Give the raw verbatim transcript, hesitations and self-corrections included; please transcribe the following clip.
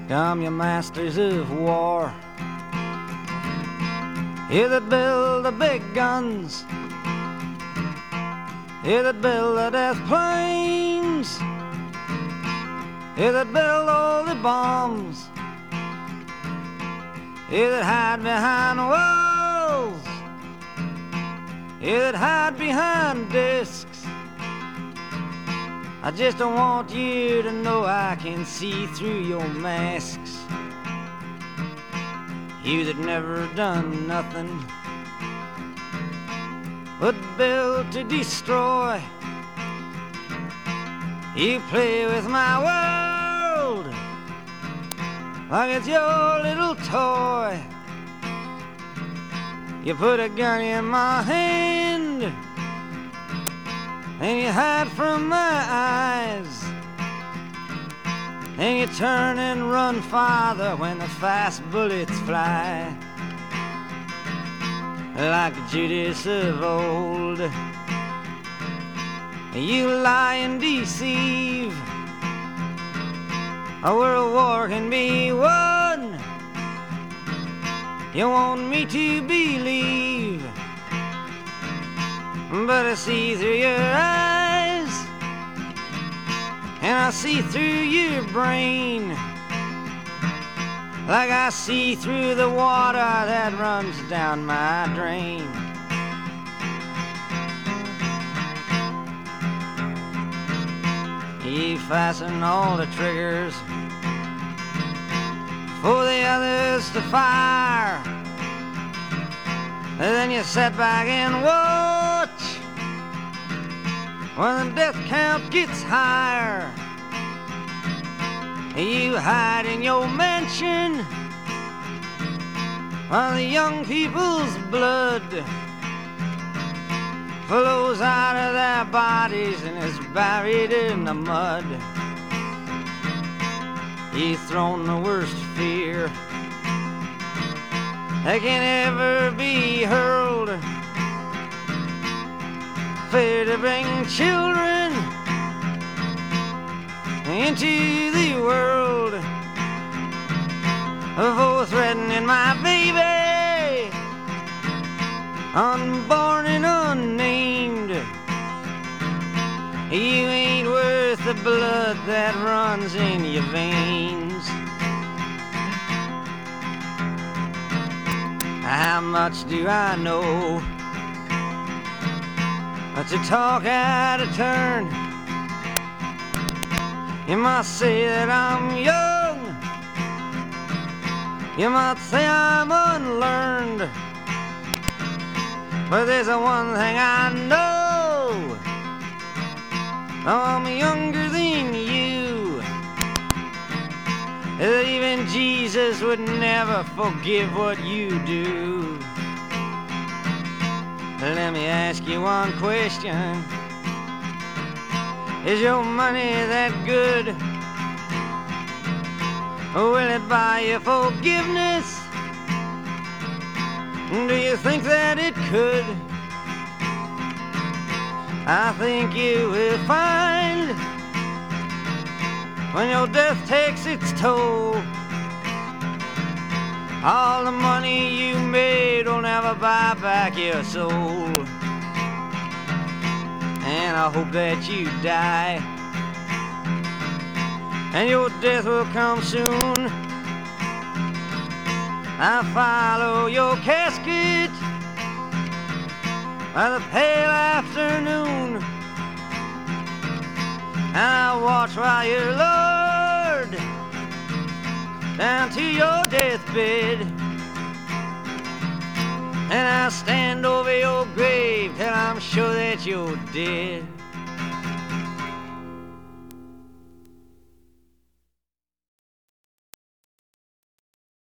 Come, you masters of war, you that build the big guns, you that build the death planes, you that build all the bombs, you that hide behind walls, you that hide behind discs. I just don't want you to know I can see through your masks. You that never done nothing but build to destroy. You play with my world like it's your little toy. You put a gun in my hand and you hide from my eyes, and you turn and run farther when the fast bullets fly. Like Judas of old, you lie and deceive. A world war can be won, you want me to believe, but I see through your eyes, and I see through your brain, like I see through the water that runs down my drain. You fasten all the triggers for the others to fire, and then you sit back and watch when the death count gets higher. You hide in your mansion while the young people's blood flows out of their bodies and is buried in the mud. You've thrown the worst fear that can ever be hurled, fear to bring children into the world, for threatening my baby, unborn and unnamed. You ain't worth the blood that runs in your veins. How much do I know to talk out of turn? You might say that I'm young, you might say I'm unlearned, but there's a one thing I know, I'm younger than you, that even Jesus would never forgive what you do. Let me ask you one question. Is your money that good? Will it buy you forgiveness? Do you think that it could? I think you will find when your death takes its toll, all the money you made will never buy back your soul. And I hope that you die, and your death will come soon. I follow your casket by the pale afternoon, and I watch while you're lowered down to your deathbed, and I stand over your grave till I'm sure that you're dead.